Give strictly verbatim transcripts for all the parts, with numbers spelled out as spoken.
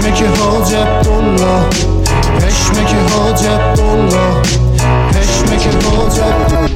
پشمک حاجب الله، پشمک حاجب الله، پشمک حاجب.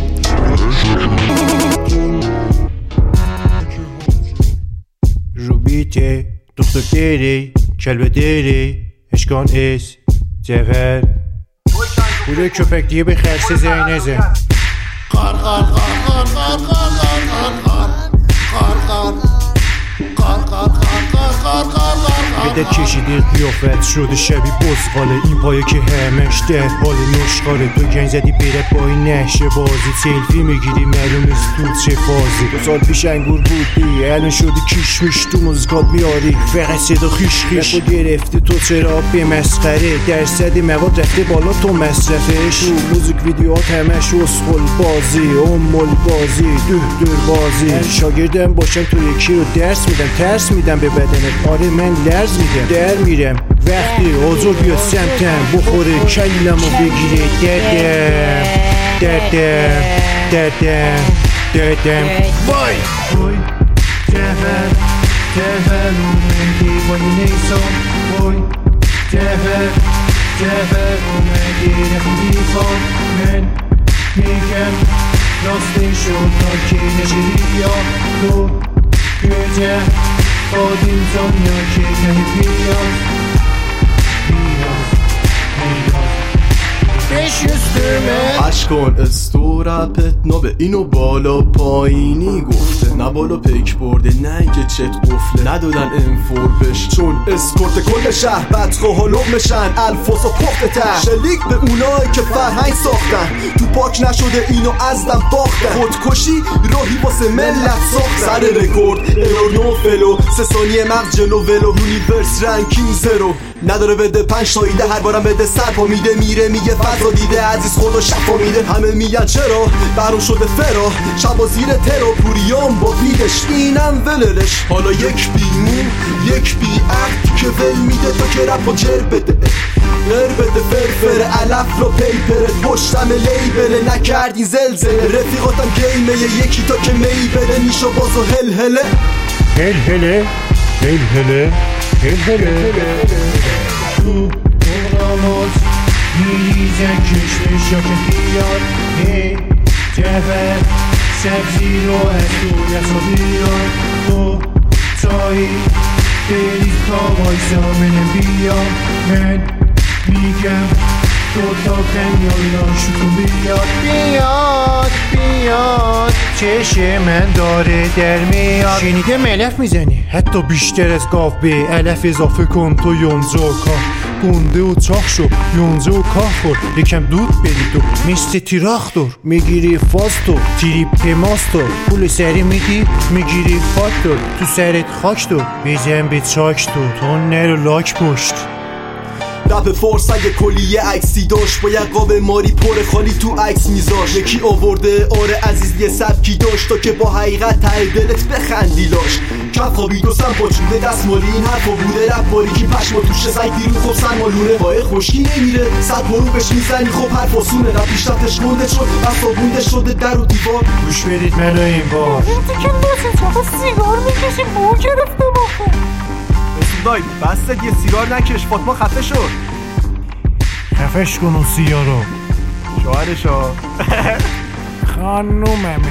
Rubite, doktor kelbederi, eşkan es, cevher. Buraya köpek diye bir xərsi zeynəzə. Qar qar qar qar qar qar qar qar qar qar qar qar qar qar qar. قدر کشیدی قیافت شده شبیه بزغاله، این پایه که همش در حال نشخاره. تو گنج زدی بره با این نشه بازی، سلفی میگیری معلوم نیست تو چه فازی. دو سال پیش انگور بودی الان شدی کشمش، تو موزیکات میاری فقط صدا خیش خیش. تو گرفتی تو چرا به مسخره، درصد مواد رفته بالا تو مصرفش. تو موزیک ویدیوهات همش اسخل بازی، امول بازی، دو دور بازی. شاگردم باشم تو یکی رو درس میدم، ترس میدم به بدنت. آره من لرز میدم در میرم وقتی حضور بیاد سمتم، بخوره کلمو بگیره. دردم دردم دردم دردم وای وای جهل جهل اومدی وای نیسان، وای جهل جهل اومدی نخوندی خان. من میگم راستین شد تا که نشدی یا تو گجه خودیم دنیا که نهی بیاد بیاد بیاد بش üstüme. عشق کن استورپت نابه اینو بالا پایینی گفته، نه بالا پیک برده نه اینکه چت قفله. ندادن انفور بش چون اسکورت کل شهر بدخواه و لغمشن، الفاظ و پخت تر شلیک به اونایی که فرهنگ ساختن. تو پاک نشده اینو ازدم باختن، خودکشی راهی واسه ملت ساختن. سر رکورد ارور نو فلو، سه ثانیه مغز جلو ولو، یونیورس رنکینگ زرو. نداره بده پنج تا ایده، هر بارم بده سر پا میده میره میگه فضا دیده عزیز خدا شفا میده. همه میگن چرا برام شده فرا، شبا زیر ترا پوریام با بیدش اینم ولرش. حالا یک بیمون یک بی عقد که ول میده تو که رپ و جر بده، غیر بده فرفر علف رو پیپره. پشتم لیبله نکردین زلزله، رفیقاتم گیمه یکی تا که می بده نیشو باز و هل هله هل هله هل هله هل هله. تو اغرامات میریزن کشمش یا که بیاد. هی جفر سبزی رو از تو یسا بیاد. تو تایی بریز تا وایسا منم بیاد. من میگم تو تا خمیالا شکو بیاد بیاد بیاد. چشم من داره در میاد. شنیده ملف میزنی حتی بیشتر از گاو، به علف اضافه کن تو یونزه و کاه. گنده و چاق شو یونزه و کاه خور، یکم دود بدید و مثل تیراختور میگیری فاستو تریپ ماستو. پول سری میدی میگیری فاکتور، تو سرت خاک تو بزن به چاک تو. تو نرو لاک پشت. رپ فارس اگه کلیه عکسی داشت با یک قاب ماری پر خالی تو عکس میذاش. یکی آورده آره عزیز یه سبکی داشت تا که با حقیقت ته دلت بخندی لاش. کف خوابید و سم پاچونده دست مالی این حرفا بوده، رپ باریکی پشما توشه سگ دیرون خب سن مالونه. پای خوشکی نمیره صد برو بهش میزنی خب حرف آسونه. رپ پیشرفتش گنده شد بس آبونده شده در و دیوار. گوش بدید منو این بار دیگه بسید چقدر سیگار میکشی بو گرفته باخه. دایی بست یه سیگار نکش فاطمه خفه شد. خفش کن اون سیارو شوهرشا خانوممه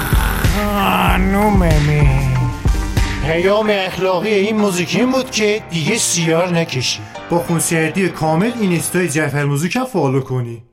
خانوممه. پیام اخلاقی این موزیک این بود که دیگه سیار نکشی. با خونسردی کامل این اینستای جعفر موزیک هم فالو کنی.